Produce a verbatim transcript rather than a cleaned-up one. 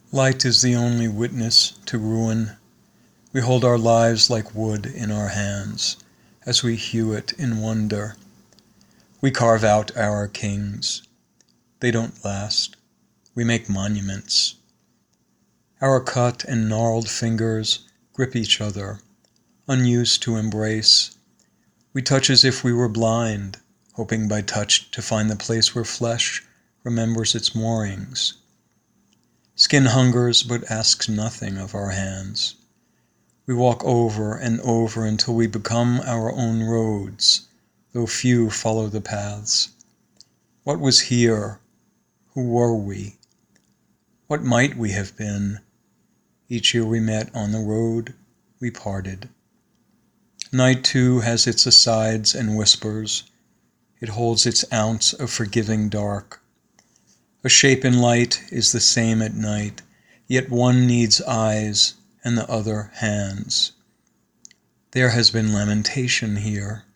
Light is the only witness to ruin. We hold our lives like wood in our hands, as we hew it in wonder. We carve out our kings. They don't last. We make monuments. Our cut and gnarled fingers grip each other, unused to embrace. We touch as if we were blind, hoping by touch to find the place where flesh remembers its moorings. Skin hungers but asks nothing of our hands. We walk over and over until we become our own roads, though few follow the paths. What was here? Who were we? What might we have been? Each year we met on the road, we parted. Night too has its asides and whispers. It holds its ounce of forgiving dark. A shape in light is the same at night, yet one needs eyes and the other hands. There has been lamentation here.